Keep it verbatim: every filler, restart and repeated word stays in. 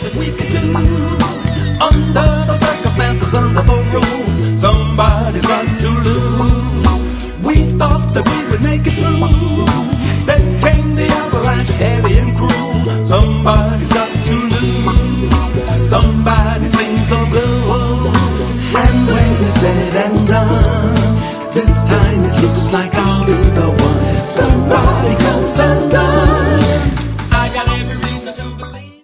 that we could do. Under the circumstances, under the rules, somebody's got to lose. We thought that we would make it through. Then came the avalanche, heavy and cruel. Somebody's got to lose. Somebody sings the blues. And when it's said and done, this time it looks like our